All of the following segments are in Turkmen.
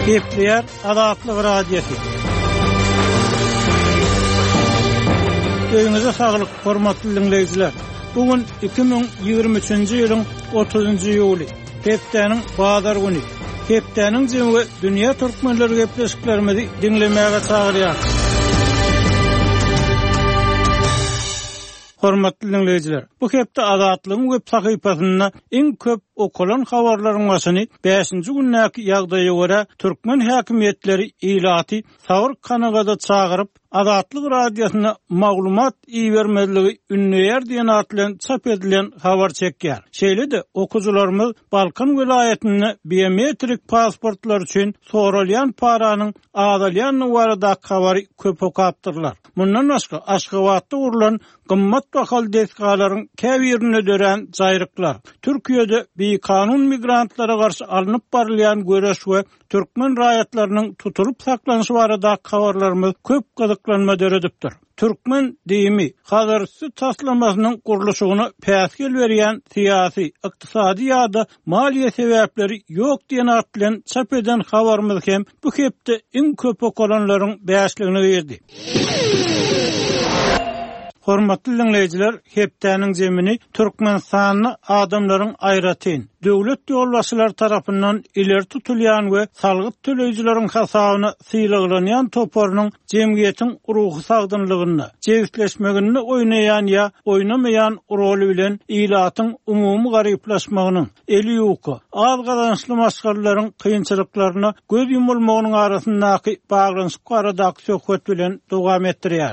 Kepler Adatlyk radiosu. Öňüňize saglyk, hormatly dinleýijiler. Bugün 2023-nji ýylyň 30-njy ýuly. Hepdeniň bazar güni. Hepdeniň jemgy dünýä türkmenleri gepleşiklerimizi dinlemäge çagyrýar. Hormatly dinleýijiler, bu hepde Adatlyň web sahypasyna iň köp okulan habarlaryň başyny 5-nji günnäki ýagdaýa görä türkmen häkimetleri ilaty sawr kanagada çagyryp Adatlyk radiosyna maglumat iýermezligi ünlüýär diýen atlan çap edilen habar çekýär. Şeýle-de okujularymyz Balkan vilayetinde biometrik pasportlar üçin soralyan paranyň azalýan barada habary köp okapdyrlar. Mundan başga Aşgabatda urulan gymmat bahal deskalaryň käbirine dören jaýryklar, Türkiýede kanun migrantlara garşy alınıp barylýan göreş we türkmen raýatlarynyň tutulup saklanýyşy barada habarlarymyz köp gazyklanma döredipdir. Türkmen diýimi hazırsı taslamasynyň gurulşygyna päsgel berýän syýasy, ykdysady ýa-da maliýe sebäpleri ýok diýen atlan çap eden habarymyz hem bu hepde iň köp okulanlaryň bäşligini berdi. Hormatly dinleýijiler, hepdeniň jemini Türkmenistanyň adamlaryň aýratyn, döwlet ýolbaşçylary tarapyndan ileri tutulýan we salgyt töleýijileriň hasabyna syýlaglanýan topornyň jemgyýetiň ruhy sagdynlygyny, jewitleşmegini oýnaýan ýa oýnamaýan rol bilen ilatyň umumy garyplaşmagynyň, eli ýoky, az gazançly maşgalaryň kynçylyklaryna göz ýumulmagynyň arasyndaky baglanşyk aradaky söhbet bilen dowam etdirýär.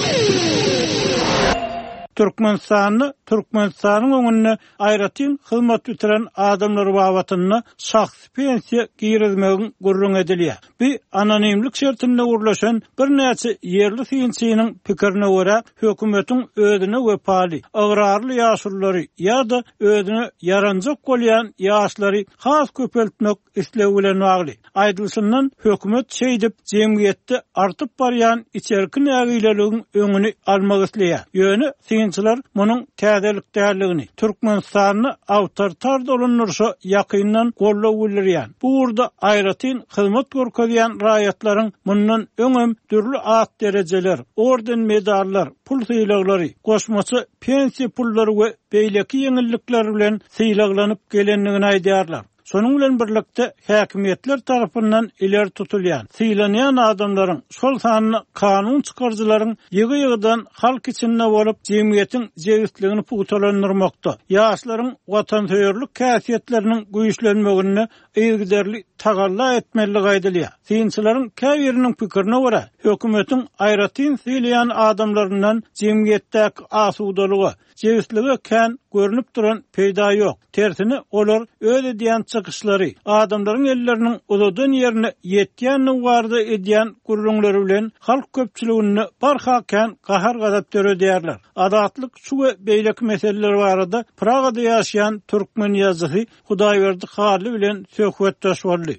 Türkmenistanyň öňünde aýratyn hyzmat bitiren adamlar babatyny şahsy pensiýa girizmegin gurrun edilýär. Bu anonimlik şertinde gurulşan bir näçe ýerli synçynyň pikirine görä hökümetiň özüne wepali, agrarly ýaşulary ýa-da özüne yaranjak bolýan ýaşlary has köpeltmek islew bilen bagly. Aýdylşyndan hökümet şeýdip jemgyýetde artyp barýan içerki nägileligiň öňüni almak isleýär. Ýöne synçylar munyň täzelik däligini, Türkmenistanyny awtoritar dolanyrşy ýakyndan gollaw bilýär. Bu urda aýratyn hyzmat görkezýän raýatlaryň mundan öňem türlü at derejeler, orden medallar, pul syýlaglary, goşmaçy pensiýa pullary we beýleki ýeňillikler bilen syýlaglanyp gelenligini aýdýarlar. Sonun bilen birlikde häkimetler tarapyndan ileri tutulýan, syýlanýan adamlaryň şol sanyny kanun çykarjylaryň ýygy-ýygydan halk içinde bolup jemgyýetiň jewitligini pugutolandyrmakda, ýaşlaryň watanperwerlik käsiýetleriniň güýçlenmegini eýgiderli tagalla etmeligi aýdylýar. Synçylaryň käbiriniň pikirine görä, hökümetiň aýratyn syýlayan adamlaryndan jemgyýetdäki asudalygy, jewitlige kän görünüp duran peýda ýok. Tersine olar öýle diýen çykyşlary, adamlaryň elleriniň uzadan ýerine ýetýän warda edýän gurrunlary bilen halk köpçüligini barhakän gahar gazap döredýärler. Adatlyk şu we beýleki meseleler barada Pragada ýaşaýan türkmen ýazgysy Hudaýberdi Hali bilen söhbetdeşýärdi.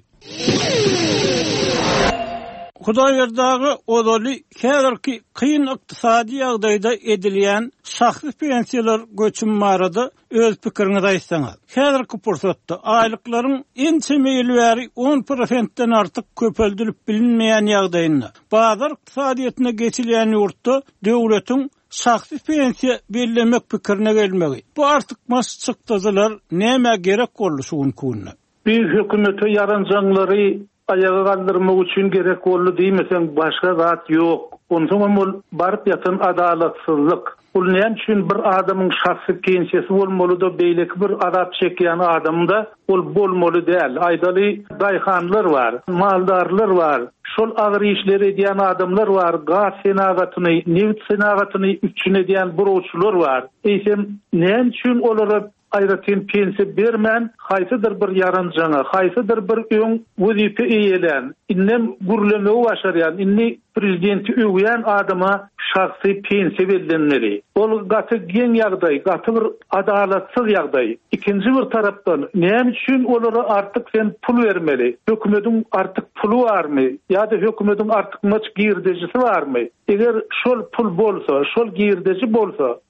Hudaýberdagy odaly häzirki kyn ykdysady ýagdaýda edilýän şahsy pensiýalar göçüm barada öz pikirini aýtsaňyz. Häzirki pursatda aýlyklaryň en çemeýli bäri 10%-den artyk köpeldilip bilinmeýän ýagdaýynda bazar ykdysadyetine geçilýän ýurtda döwletiň şahsy pensiýa bellemek pikirine gelmegi. Bu artyk mas çykdylar näme gerek bolýuşy mümkin. Bir hökümete yaranjanlary ayağa kaldırmak üçün gerek boldy diýmesen başga zat ýok. Ondan ol barıp ýatan adalatsızlyk. Ol näme üçin bir adamyň şahsy pensiýasy bolmaly-da beýleki bir azap çekýän adamda ol bolmaly däl. Aýdaly daýhanlar bar, maldarlar bar. Şol agyr işler edýän adamlar bar, gaz senagatyny, neft senagatyny üçin edýän burawçylar bar. Eýsem näme üçin olara aýratyn pensiýa bermän, haýsydyr bir yaranjana, haýsydyr bir öň wezife eýelen, innem gurulmagy başarýan, inni prezidenti öwýän adama şahsy pensiýa berilmeli. Ol gaty geň ýagdaý, gaty bir adalatsyz ýagdaý. Ikinji bir tarapdan näme üçin olara artyk sen pul bermeli? Hökümetiň artyk pulu barmy? Ýa-da hökümetiň artyk maç girdejisi barmy? Eger şol pul bolsa, şol girdeji bolsa,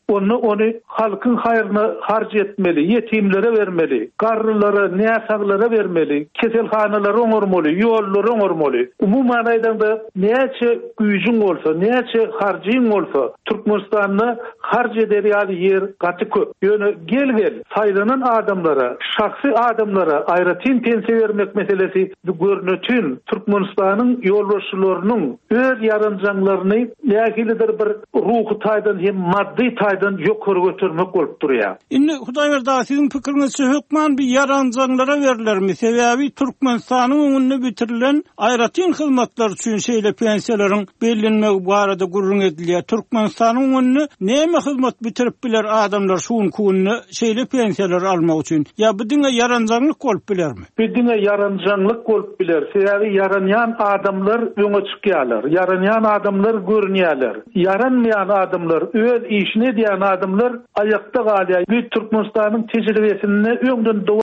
onu halkın hayrına harc etmeli, yetimlere vermeli, garrylara, näsaglara vermeli, keselhanalara oňarmaly, ýollara oňarmaly. Umuman aýdanda näçe güýjüň bolsa, näçe harjyň bolsa, Türkmenistanyny harj eder ýer gaty köp. Ýöne gel saýlanan adamlara, şahsy adamlara aýratyn pensiýa vermek meselesi görnetün Türkmenistanyň ýolbaşçylarynyň öz ýaranjaklaryny nähilidir bir ruhy taýdan hem maddi taýdan ýokary götürmek bolup durýar. Indi Hudaýberda siziň pikiriňizçe hökman bir ýaranjanlara berilermi? Sebäbi Türkmenistanyň öňünde bitirilen aýratyn hyzmatlar üçin şeýle pensiýalaryň bellenmegi barada gurrun edilýär. Türkmenistanyň öňünde näme hyzmat bitirip biler adamlar şuň kunny şeýle pensiýalar almak üçin? Ya bu diňe ýaranjanlyk bolup bilermi? Bu diňe ýaranjanlyk bolup biler. Sebäbi ýaranýan adamlar öňe çykýarlar. Ýaranýan adamlar görünýärler. Yaranmayan adamlar, öz işine diyen adamlar ayakta kalıyor. Bir Türkmenistan'ın tecrübesini öňden